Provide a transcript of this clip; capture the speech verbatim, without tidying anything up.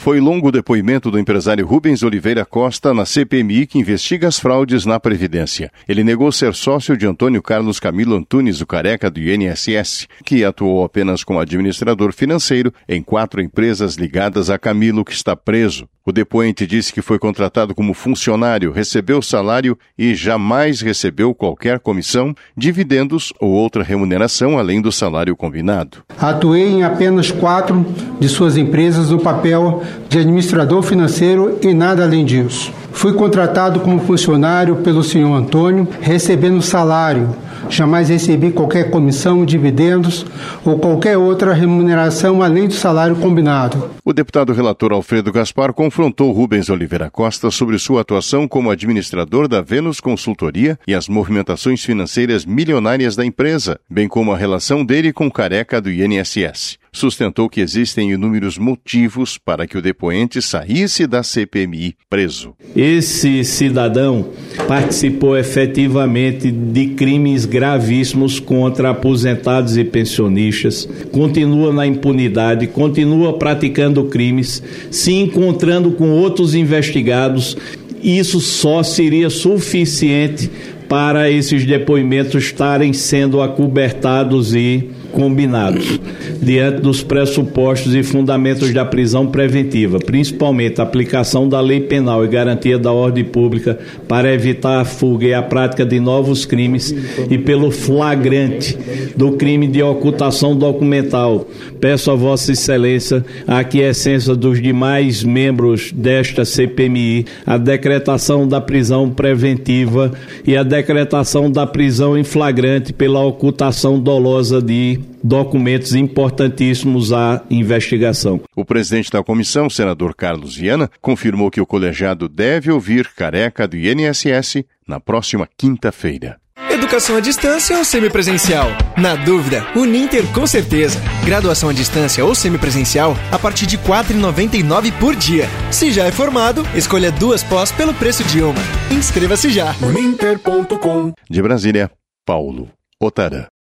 Foi longo o depoimento do empresário Rubens Oliveira Costa na C P M I que investiga as fraudes na Previdência. Ele negou ser sócio de Antônio Carlos Camilo Antunes, o careca do I N S S, que atuou apenas como administrador financeiro em quatro empresas ligadas a Camilo, que está preso. O depoente disse que foi contratado como funcionário, recebeu salário e jamais recebeu qualquer comissão, dividendos ou outra remuneração além do salário combinado. Atuei em apenas quatro de suas empresas no papel de administrador financeiro e nada além disso. Fui contratado como funcionário pelo senhor Antônio, recebendo salário. Jamais recebi qualquer comissão, dividendos ou qualquer outra remuneração além do salário combinado. O deputado relator Alfredo Gaspar confrontou Rubens Oliveira Costa sobre sua atuação como administrador da Vênus Consultoria e as movimentações financeiras milionárias da empresa, bem como a relação dele com o careca do I N S S. Sustentou que existem inúmeros motivos para que o depoente saísse da C P M I preso. Esse cidadão participou efetivamente de crimes gravíssimos contra aposentados e pensionistas, continua na impunidade, continua praticando crimes, se encontrando com outros investigados. Isso só seria suficiente para esses depoimentos estarem sendo acobertados e combinados, diante dos pressupostos e fundamentos da prisão preventiva, principalmente a aplicação da lei penal e garantia da ordem pública para evitar a fuga e a prática de novos crimes e pelo flagrante do crime de ocultação documental. Peço a Vossa Excelência a aquiescência dos demais membros desta C P M I, a decretação da prisão preventiva e a decretação da prisão em flagrante pela ocultação dolosa de documentos importantíssimos à investigação. O presidente da comissão, senador Carlos Viana, confirmou que o colegiado deve ouvir careca do I N S S na próxima quinta-feira. Educação à distância ou semipresencial? Na dúvida, Uninter com certeza. Graduação à distância ou semipresencial a partir de quatro reais e noventa e nove centavos por dia. Se já é formado, escolha duas pós pelo preço de uma. Inscreva-se já. Uninter ponto com. De Brasília, Paulo Otarã.